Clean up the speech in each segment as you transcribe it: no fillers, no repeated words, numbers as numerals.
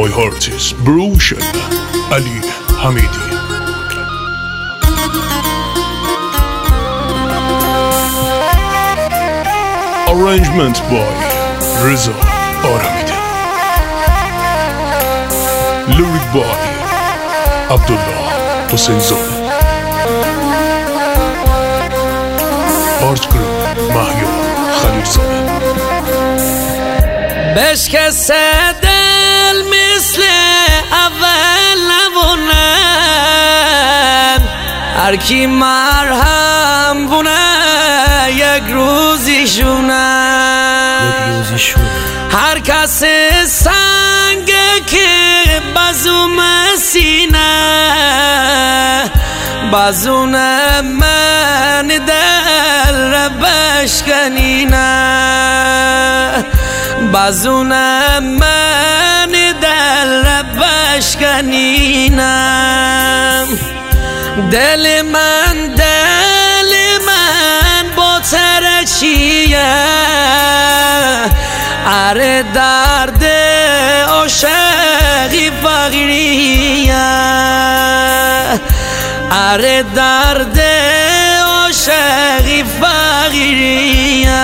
My heart is broken. Ali Hamidi. Arrangement by Reza Aramide. Lyric by Abdullah Hussein. Art group Mahya Khalilzade. بشکسته دل مثل اول نبونن، هر کی مرهم بونه یک روزی شونه. هر کس سنگه که بزوم سینه، بزون من دل را بشکنینه، بزون من دل را بشکنینم. دل من با ترچیه، اره درد عاشقی فقیریه، اره درد عاشقی فقیریه.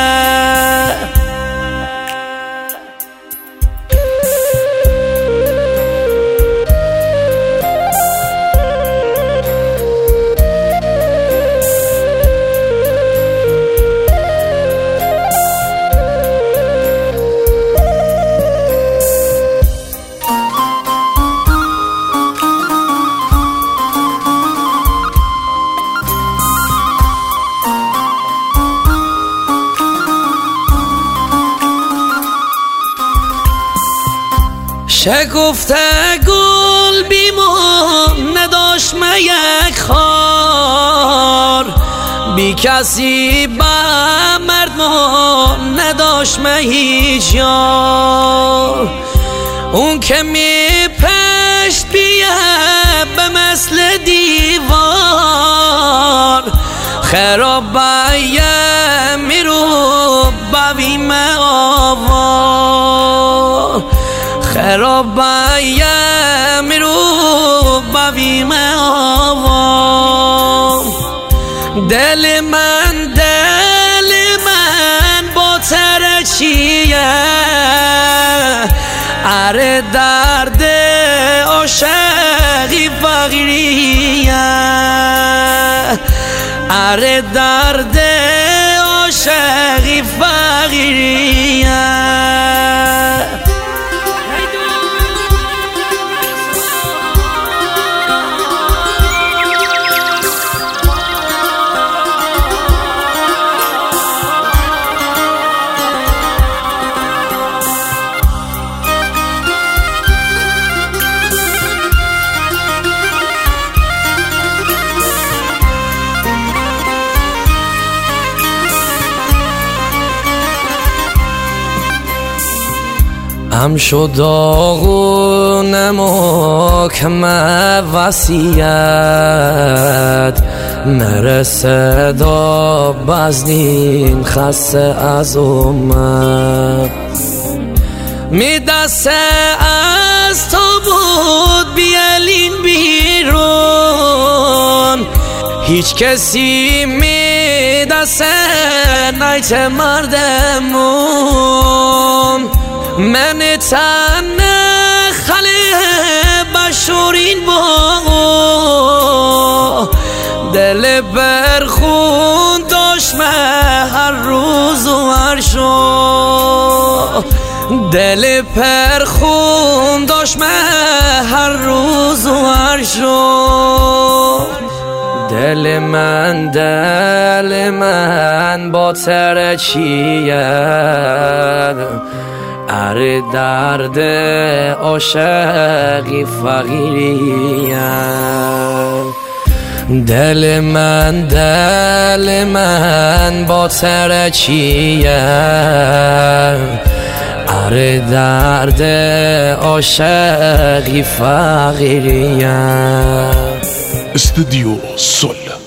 شکفته گل بیمون نداشت یک خار، بی کسی با مردمان نداشت هیچ یار. اون که می پشت بیه به مثل دیوار، خراب باید میرو بویم آوار، خراب باید میرو بویم آوار. دل من با ترچیه، اره درد عاشقی فقیریه، اره درد عاشقی فقیریه. هم شد داغون محکم وصیت، نرسه دا بزنین خسته از امت. می دسته از تو بود بیالین بیرون، هیچ کسی می دسته نیت مردمون. من تن خلی بشورین با دل برخون داشت هر روز و هر شو، دل پرخون داشت هر روز و هر شو. دل من با ترچیه، اره درد عاشقی فقیریه. دل من با ترچیه، اره درد عاشقی فقیریه. استودیو سول.